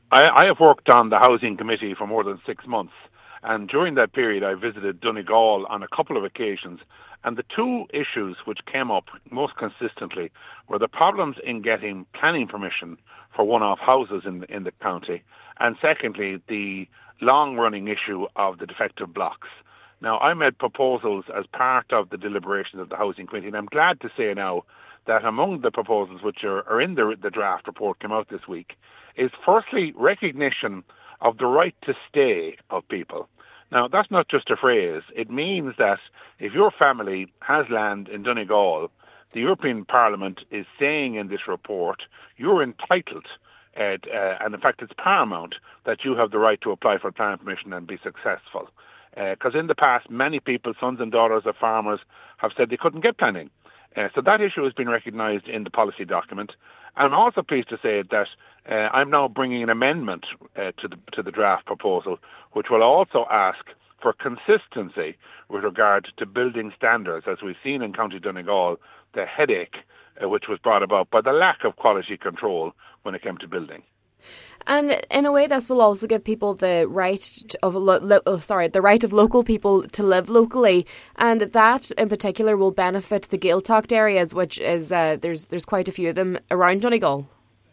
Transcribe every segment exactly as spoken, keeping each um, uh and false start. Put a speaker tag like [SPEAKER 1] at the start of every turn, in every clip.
[SPEAKER 1] I, I have worked on the Housing Committee for more than six months, and during that period I visited Donegal on a couple of occasions, and the two issues which came up most consistently were the problems in getting planning permission for one-off houses in, in the county, and secondly, the long-running issue of the defective blocks. Now, I made proposals as part of the deliberations of the Housing Committee, and I'm glad to say now that among the proposals which are, are in the, the draft report came out this week is firstly recognition of the right to stay of people. Now, that's not just a phrase. It means that if your family has land in Donegal, the European Parliament is saying in this report you're entitled, uh, uh, and in fact it's paramount, that you have the right to apply for planning permission and be successful. Because uh, in the past, many people, sons and daughters of farmers, have said they couldn't get planning. Uh, so that issue has been recognised in the policy document. I'm also pleased to say that uh, I'm now bringing an amendment uh, to the to the draft proposal, which will also ask for consistency with regard to building standards, as we've seen in County Donegal, the headache uh, which was brought about by the lack of quality control when it came to building.
[SPEAKER 2] And in a way, this will also give people the right of lo- lo- oh, sorry, the right of local people to live locally, and that in particular will benefit the Gaeltacht areas, which is uh, there's there's quite a few of them around Donegal.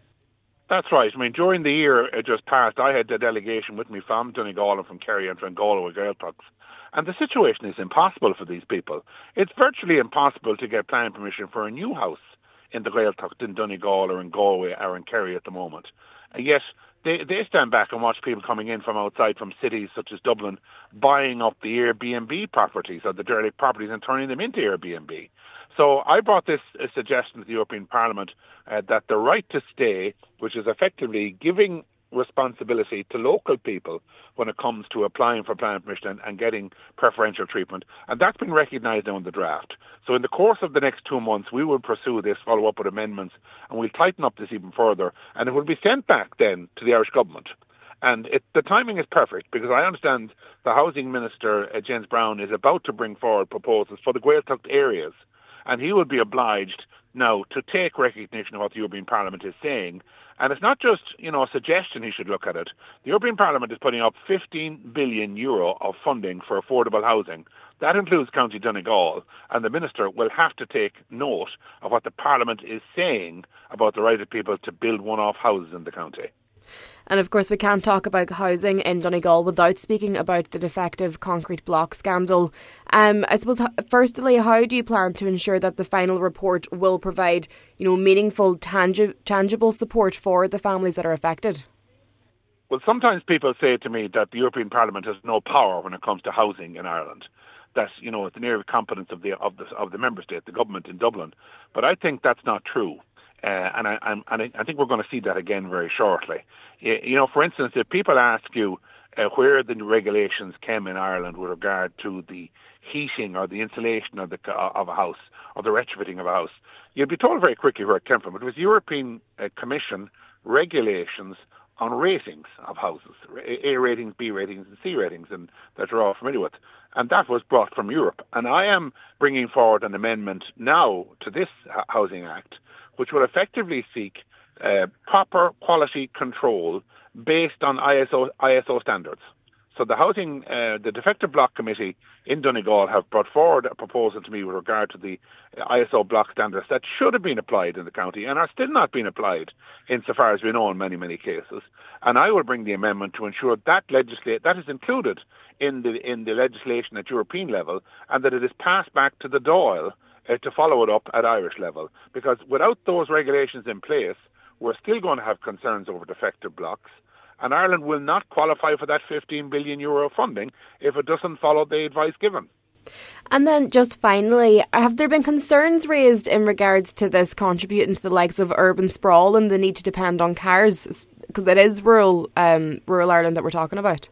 [SPEAKER 1] That's right. I mean, during the year it just passed, I had a delegation with me from Donegal and from Kerry and from Galway with Gaeltachts. And the situation is impossible for these people. It's virtually impossible to get planning permission for a new house in the Gaeltacht in Donegal or in Galway or in Kerry at the moment. And yet they, they stand back and watch people coming in from outside, from cities such as Dublin, buying up the Airbnb properties or the derelict properties and turning them into Airbnb. So I brought this a suggestion to the European Parliament uh, that the right to stay, which is effectively giving responsibility to local people when it comes to applying for planning permission and, and getting preferential treatment. And that's been recognised now in the draft. So in the course of the next two months, we will pursue this, follow up with amendments, and we'll tighten up this even further. And it will be sent back then to the Irish government. And it, the timing is perfect because I understand the Housing Minister, uh, James Brown, is about to bring forward proposals for the Gaeltacht areas. And he will be obliged now to take recognition of what the European Parliament is saying. And it's not just, you know, a suggestion he should look at it. The European Parliament is putting up fifteen billion euro of funding for affordable housing. That includes County Donegal. And the Minister will have to take note of what the Parliament is saying about the right of people to build one-off houses in the county.
[SPEAKER 2] And of course we can't talk about housing in Donegal without speaking about the defective concrete block scandal. Um, I suppose, firstly, how do you plan to ensure that the final report will provide, you know, meaningful, tangi- tangible support for the families that are affected?
[SPEAKER 1] Well, sometimes people say to me that the European Parliament has no power when it comes to housing in Ireland. That, you know, it's an area of competence of the of the of the member state, the government in Dublin. But I think that's not true. Uh, and I, I'm, and I think we're going to see that again very shortly. You, you know, for instance, if people ask you uh, where the regulations came in Ireland with regard to the heating or the insulation of the of a house or the retrofitting of a house, you'd be told very quickly where it came from. It was European uh, Commission regulations on ratings of houses, A ratings, B ratings, and C ratings, and that you're all familiar with. And that was brought from Europe. And I am bringing forward an amendment now to this Housing Act, which will effectively seek uh, proper quality control based on I S O I S O standards. So the housing, uh, the Defective Block Committee in Donegal have brought forward a proposal to me with regard to the I S O block standards that should have been applied in the county and are still not being applied insofar as we know in many, many cases. And I will bring the amendment to ensure that legislate that is included in the in the legislation at European level and that it is passed back to the Dáil uh, to follow it up at Irish level. Because without those regulations in place, we're still going to have concerns over defective blocks. And Ireland will not qualify for that fifteen billion euro funding if it doesn't follow the advice given.
[SPEAKER 2] And then just finally, have there been concerns raised in regards to this contributing to the likes of urban sprawl and the need to depend on cars? Because it is rural um, rural Ireland that we're talking about.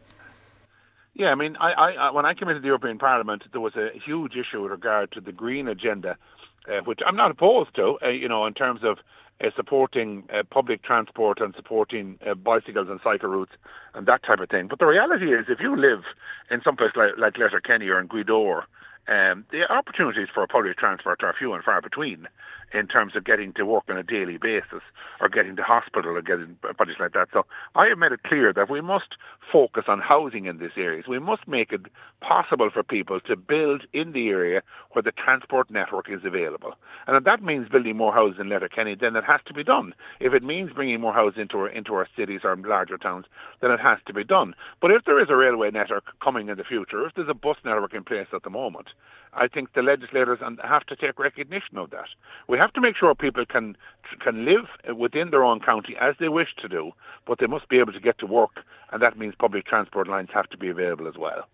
[SPEAKER 1] Yeah, I mean, I, I, when I came into the European Parliament, there was a huge issue with regard to the green agenda, uh, which I'm not opposed to, uh, you know, in terms of Uh, supporting uh, public transport and supporting uh, bicycles and cycle routes and that type of thing. But the reality is, if you live in some place like, like Letterkenny or in Gweedore, um, the opportunities for public transport are few and far between. in terms of getting to work on a daily basis or getting to hospital or getting projects like that. So I have made it clear that we must focus on housing in these areas. We must make it possible for people to build in the area where the transport network is available. And if that means building more houses in Letterkenny, then it has to be done. If it means bringing more houses into our, into our cities or larger towns, then it has to be done. But if there is a railway network coming in the future, if there's a bus network in place at the moment, I think the legislators have to take recognition of that. We have to make sure people can can live within their own county as they wish to do, but they must be able to get to work, and that means public transport lines have to be available as well.